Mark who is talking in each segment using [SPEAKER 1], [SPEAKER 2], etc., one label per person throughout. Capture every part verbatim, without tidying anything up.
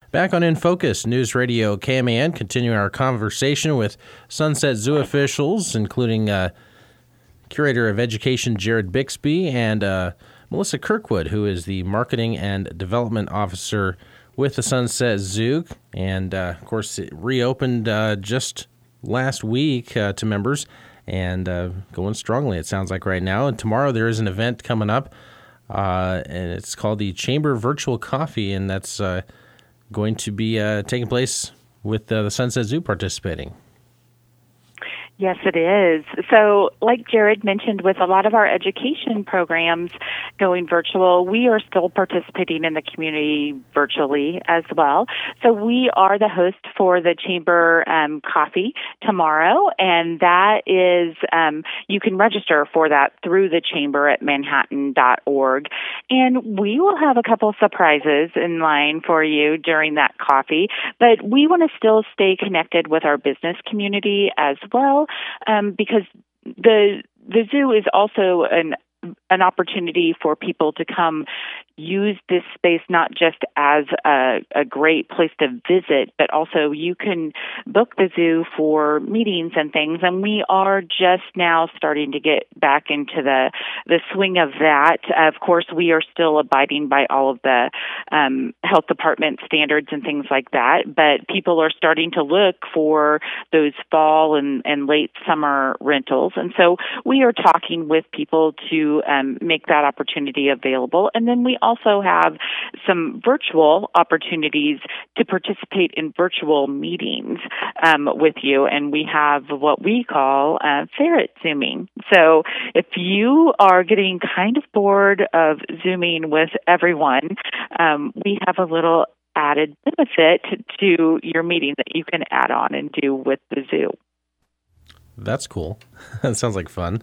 [SPEAKER 1] Back on In Focus, News Radio K M A N, continuing our conversation with Sunset Zoo officials, including uh, Curator of Education Jared Bixby and uh, Melissa Kirkwood, who is the Marketing and Development Officer with the Sunset Zoo. And, uh, of course, it reopened uh, just last week uh, to members and uh, going strongly, it sounds like right now. And tomorrow there is an event coming up, uh, and it's called the Chamber Virtual Coffee, and that's uh, going to be uh, taking place with uh, the Sunset Zoo participating.
[SPEAKER 2] Yes, it is. So, like Jared mentioned, with a lot of our education programs going virtual, we are still participating in the community virtually as well. So we are the host for the Chamber um, Coffee tomorrow, and that is, um, you can register for that through the Chamber at manhattan dot org. And we will have a couple surprises in line for you during that coffee, but we want to still stay connected with our business community as well. Um, because the the zoo is also an an opportunity for people to come use this space not just as a, a great place to visit, but also you can book the zoo for meetings and things. And we are just now starting to get back into the, the swing of that. Of course, we are still abiding by all of the um, health department standards and things like that, but people are starting to look for those fall and, and late summer rentals. And so we are talking with people to um, make that opportunity available. And then we also have some virtual opportunities to participate in virtual meetings um, with you. And we have what we call uh, ferret Zooming. So if you are getting kind of bored of Zooming with everyone, um, we have a little added benefit to your meeting that you can add on and do with the zoo.
[SPEAKER 1] That's cool. That sounds like fun.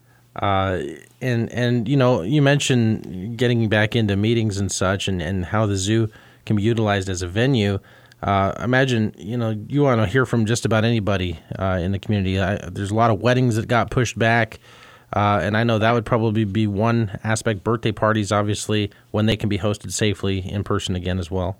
[SPEAKER 1] Uh, and, and, you know, you mentioned getting back into meetings and such and, and how the zoo can be utilized as a venue. Uh, imagine, you know, you want to hear from just about anybody uh, in the community. I, there's a lot of weddings that got pushed back, uh, and I know that would probably be one aspect. Birthday parties, obviously, when they can be hosted safely in person again as well.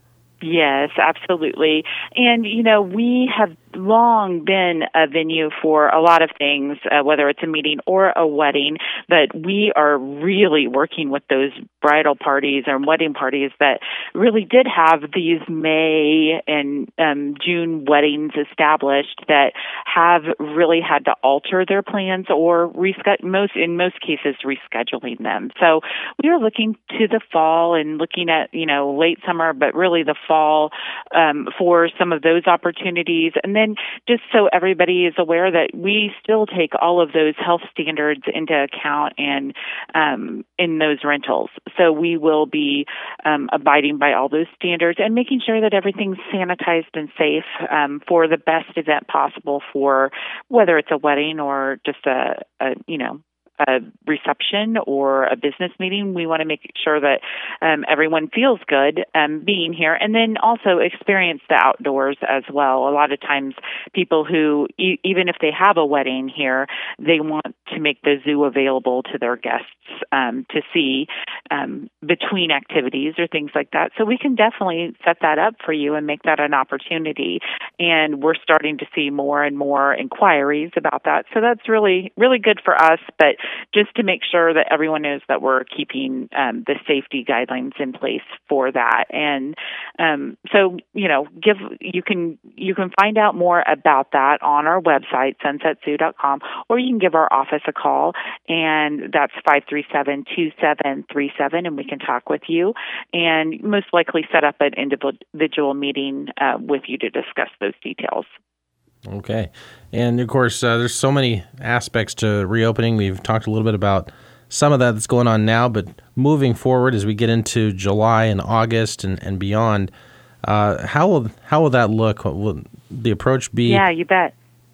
[SPEAKER 2] Yes, absolutely. And, you know, we have long been a venue for a lot of things, uh, whether it's a meeting or a wedding, but we are really working with those bridal parties or wedding parties that really did have these May and um, June weddings established that have really had to alter their plans or reschedule, most, in most cases, rescheduling them. So we are looking to the fall and looking at, you know, late summer, but really the fall um, for some of those opportunities. And then just so everybody is aware that we still take all of those health standards into account and um, in those rentals. So we will be um, abiding by all those standards and making sure that everything's sanitized and safe um, for the best event possible for whether it's a wedding or just a, a you know, a reception or a business meeting. We want to make sure that um, everyone feels good um, being here, and then also experience the outdoors as well. A lot of times people who, e- even if they have a wedding here, they want to make the zoo available to their guests um, to see um, between activities or things like that. So we can definitely set that up for you and make that an opportunity. And we're starting to see more and more inquiries about that. So that's really, really good for us. But just to make sure that everyone knows that we're keeping um, the safety guidelines in place for that. And um, so, you know, give you can you can find out more about that on our website, sunset zoo dot com, or you can give our office a call, and that's five three seven, two seven three seven, and we can talk with you and most likely set up an individual meeting uh, with you to discuss those details.
[SPEAKER 1] Okay. And, of course, uh, there's so many aspects to reopening. We've talked a little bit about some of that that's going on now, but moving forward as we get into July and August and, and beyond, uh, how will how will that look? Will the approach be?
[SPEAKER 2] Yeah, you bet.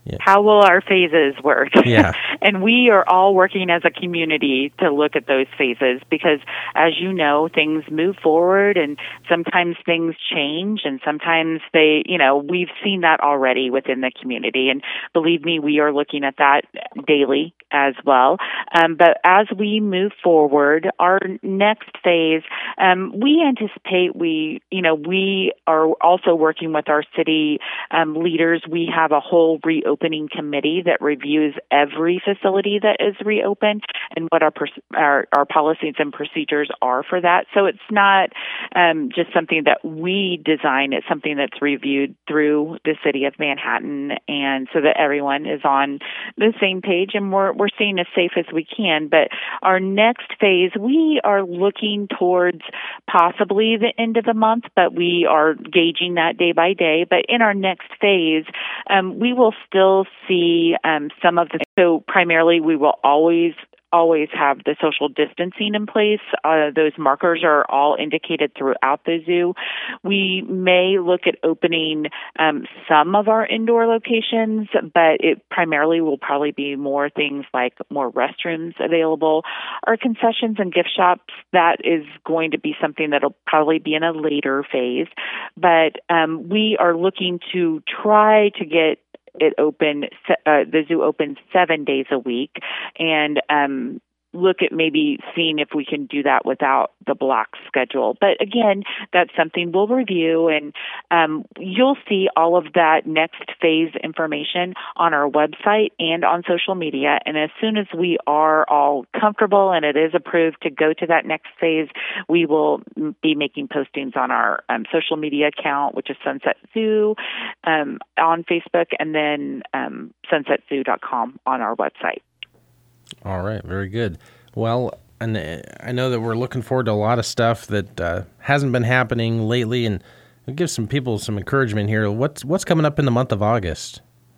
[SPEAKER 1] Yeah.
[SPEAKER 2] How will our phases work?
[SPEAKER 1] Yeah.
[SPEAKER 2] And we are all working as a community to look at those phases because, as you know, things move forward and sometimes things change and sometimes they, you know, we've seen that already within the community. And believe me, we are looking at that daily as well. Um, but as we move forward, our next phase, um, we anticipate we, you know, we are also working with our city um, leaders. We have a whole reopening Opening committee that reviews every facility that is reopened and what our, our our policies and procedures are for that. So it's not um, just something that we design. It's something that's reviewed through the city of Manhattan, and so that everyone is on the same page and we're we're staying as safe as we can. But our next phase, we are looking towards possibly the end of the month, but we are gauging that day by day. But in our next phase, um, we will still see um, some of the, so primarily we will always always have the social distancing in place. Uh, those markers are all indicated throughout the zoo. We may look at opening um, some of our indoor locations, but it primarily will probably be more things like more restrooms available. Our concessions and gift shops, that is going to be something that'll probably be in a later phase. But um, we are looking to try to get it open, uh, the zoo opens seven days a week, and um, look at maybe seeing if we can do that without the block schedule. But again, that's something we'll review, and um, you'll see all of that next phase information on our website and on social media. And as soon as we are all comfortable and it is approved to go to that next phase, we will be making postings on our um, social media account, which is Sunset Zoo um, on Facebook, and then um, sunset zoo dot com on our website.
[SPEAKER 1] All right, very good. Well, and I know that we're looking forward to a lot of stuff that uh, hasn't been happening lately, and we'll give some people some encouragement here. What's what's coming up in the month of August?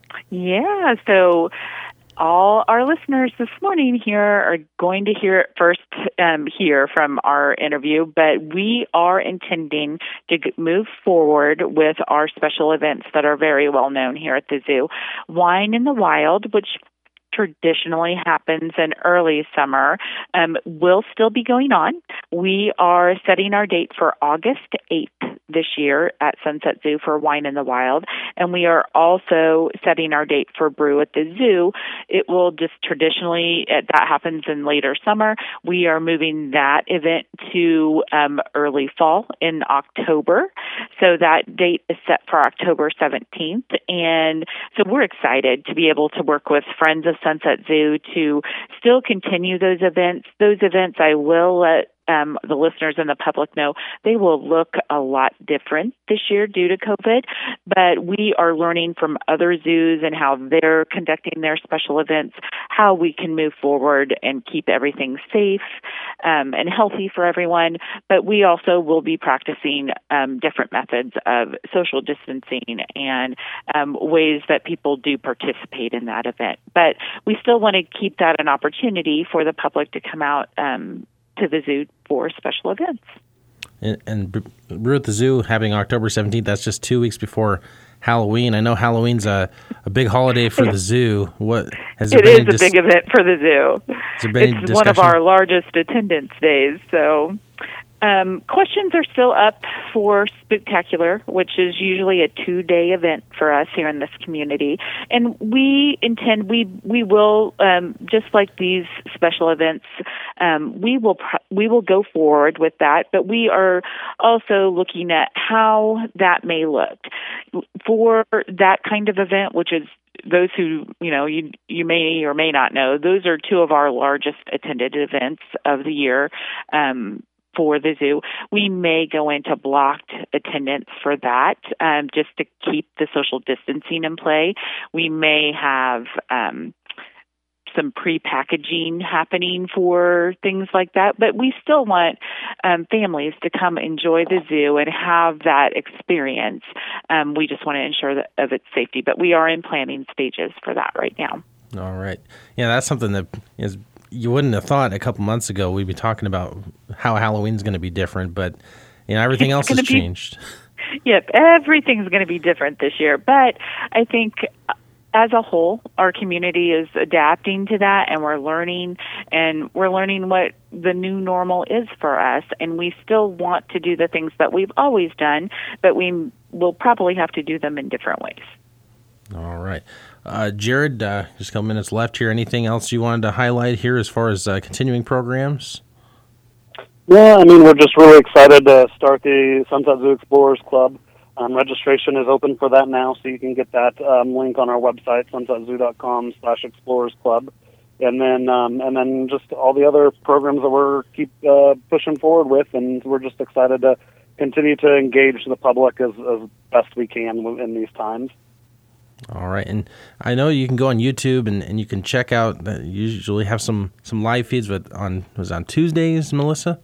[SPEAKER 2] Yeah, so all our listeners this morning here are going to hear it first um, here from our interview, but we are intending to move forward with our special events that are very well known here at the zoo. Wine in the Wild, which traditionally happens in early summer, um, will still be going on. We are setting our date for August eighth this year at Sunset Zoo for Wine in the Wild, and we are also setting our date for Brew at the Zoo. It will just traditionally, that happens in later summer. We are moving that event to um, early fall in October, so that date is set for October seventeenth, and so we're excited to be able to work with Friends of Sunset Zoo to still continue those events. Those events, I will let um, the listeners and the public know, they will look a lot different this year due to COVID, but we are learning from other zoos and how they're conducting their special events, how we can move forward and keep everything safe um, and healthy for everyone. But we also will be practicing um, different methods of social distancing and um, ways that people do participate in that event. But we still want to keep that an opportunity for the public to come out um, to the zoo for special events.
[SPEAKER 1] And, and Brew at the Zoo having October seventeenth, that's just two weeks before Halloween. I know Halloween's a, a big holiday for the zoo. What has there
[SPEAKER 2] It
[SPEAKER 1] been
[SPEAKER 2] is
[SPEAKER 1] any
[SPEAKER 2] a
[SPEAKER 1] dis-
[SPEAKER 2] big event for the zoo.
[SPEAKER 1] Has there been any
[SPEAKER 2] It's one of
[SPEAKER 1] discussion?
[SPEAKER 2] our largest attendance days. So um, questions are still up for Spooktacular, which is usually a two-day event for us here in this community. And we intend, we we will, um, just like these special events, um, we will pr- we will go forward with that, but we are also looking at how that may look. For that kind of event, which is those who, you know, you you may or may not know, those are two of our largest attended events of the year um, for the zoo. We may go into blocked attendance for that um, just to keep the social distancing in play. We may have um, some pre-packaging happening for things like that, but we still want um, families to come enjoy the zoo and have that experience. Um, we just want to ensure that of its safety, but we are in planning stages for that right now.
[SPEAKER 1] All right. Yeah, that's something that is you wouldn't have thought a couple months ago we'd be talking about how Halloween's going to be different, but you know everything else has
[SPEAKER 2] be,
[SPEAKER 1] changed.
[SPEAKER 2] Yep, everything's going to be different this year, but I think as a whole, our community is adapting to that, and we're learning, and we're learning what the new normal is for us. And we still want to do the things that we've always done, but we will probably have to do them in different ways.
[SPEAKER 1] All right. Uh, Jared, uh, just a couple minutes left here. Anything else you wanted to highlight here as far as uh, continuing programs?
[SPEAKER 3] Yeah, I mean, we're just really excited to start the Sunset Zoo Explorers Club. Um, registration is open for that now, so you can get that um, link on our website, sunset zoo dot com slash explorers club. And then um, and then just all the other programs that we're keep uh, pushing forward with, and we're just excited to continue to engage the public as, as best we can in these times.
[SPEAKER 1] All right, and I know you can go on YouTube and, and you can check out, that you usually have some, some live feeds, but on was it on Tuesdays, Melissa?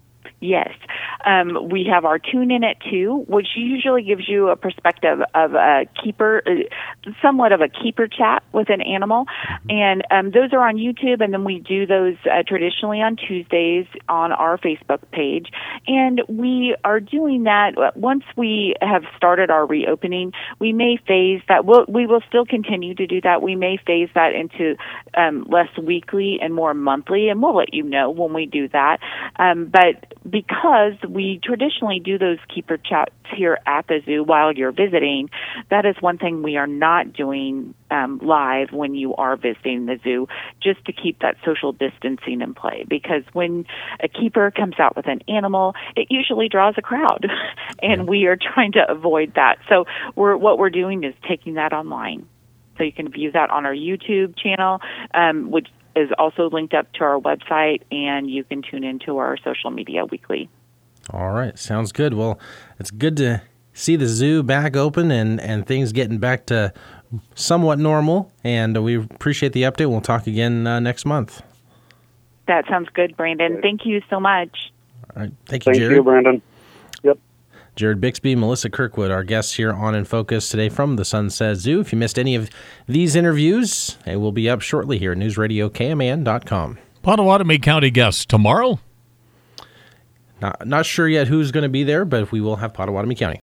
[SPEAKER 2] Yes. Um, we have our Tune In at two, which usually gives you a perspective of a keeper, uh, somewhat of a keeper chat with an animal. Mm-hmm. And um, those are on YouTube, and then we do those uh, traditionally on Tuesdays on our Facebook page. And we are doing that once we have started our reopening. We may phase that. We'll, we will still continue to do that. We may phase that into um, less weekly and more monthly, and we'll let you know when we do that. Um, but because we traditionally do those keeper chats here at the zoo while you're visiting, that is one thing we are not doing um, live when you are visiting the zoo, just to keep that social distancing in play. Because when a keeper comes out with an animal, it usually draws a crowd, and we are trying to avoid that. So we're, what we're doing is taking that online. So you can view that on our YouTube channel, um, which is also linked up to our website, and you can tune into our social media weekly.
[SPEAKER 1] All right. Sounds good. Well, it's good to see the zoo back open and, and things getting back to somewhat normal, and we appreciate the update. We'll talk again uh, next month.
[SPEAKER 2] That sounds good, Brandon. Thank you so much.
[SPEAKER 1] All right. Thank you,
[SPEAKER 3] Thank
[SPEAKER 1] Jared.
[SPEAKER 3] you, Brandon. Yep.
[SPEAKER 1] Jared Bixby, Melissa Kirkwood, our guests here on In Focus today from the Sunset Zoo. If you missed any of these interviews, they will be up shortly here at news radio K M A N dot com.
[SPEAKER 4] Pottawatomie County guests tomorrow?
[SPEAKER 1] Not, not sure yet who's going to be there, but we will have Pottawatomie County.